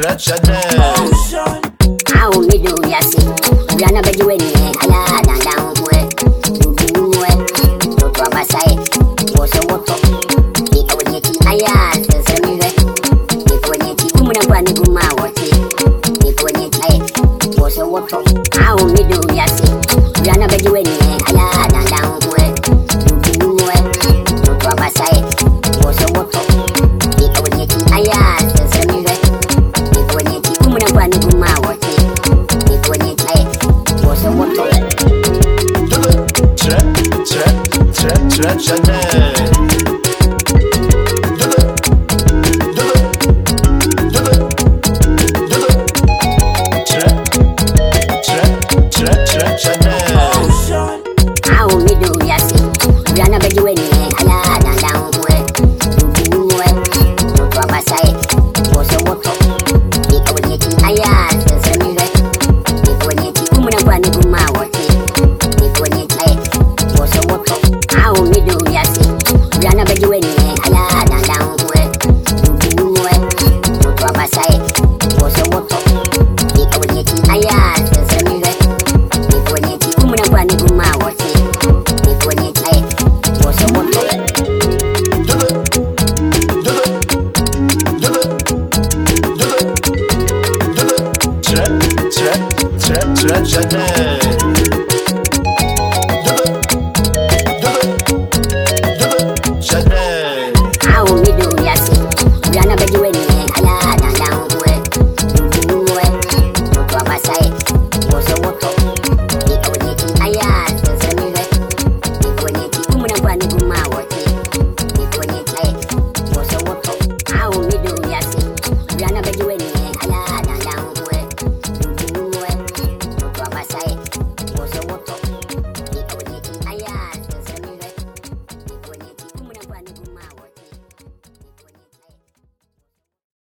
How me do ya see? We are not begging when you are down where you do where to Abasai was a water. It would get I asked the same way. It would get woman of one whom I was it would get was a water. How me do ya see? We are not begging when you are down where you do where to Abasai was a water. It would get I asked the same way. It would get woman of one whom I was it would get was a water. How me do ya see? We are not begging when you are down where you do where to Abasai was a water. It would get I asked the same way. It would get woman of one whom I was it would get was a water. How me do ya see? We are not begging when you are down where you do where to Abasai was a water. It would get I asked the same way. It would get woman of one whom I was it would get was a water. How me do ya see?